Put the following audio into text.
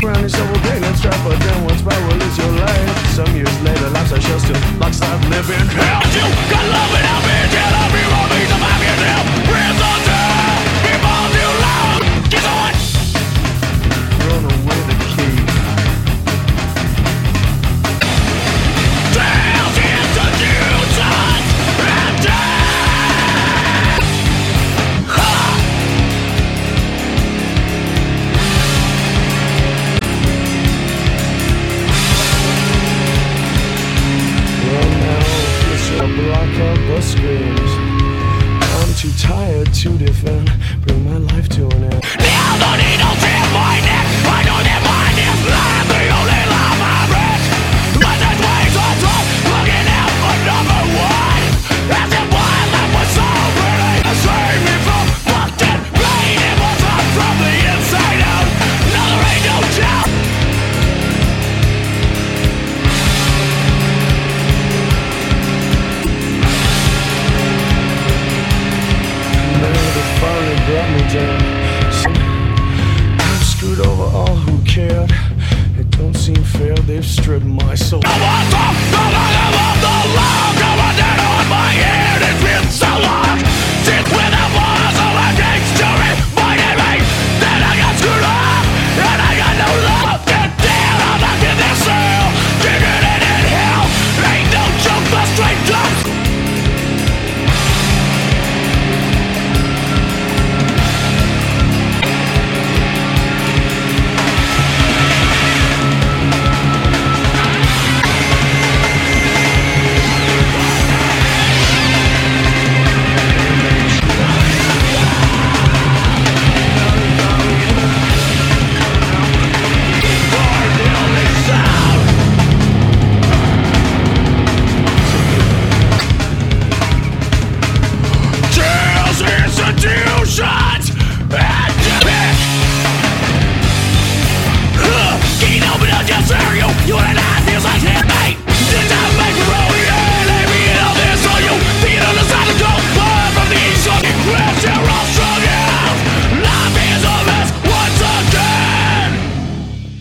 around in several pain and strife, but then what spiral is your life? Some years later, life's a shell still, like stop living. Hell, you got love it out me, till every road me survive you now. Hands on down, people too loud. Get on! Run away the key. Down into new times and death. Ha! Block up the screams. I'm too tired to defend. Bring my life to an end. Now the needle's in my neck. I know that mine is I'm the only life I breathe. But there's ways on top, looking out for number one. As if my life was so pretty. Save me from fucked and pain. It was up from the inside out. Now there ain't no doubt. Finally brought me down. I've screwed over all who cared. It don't seem fair, they've stripped my soul.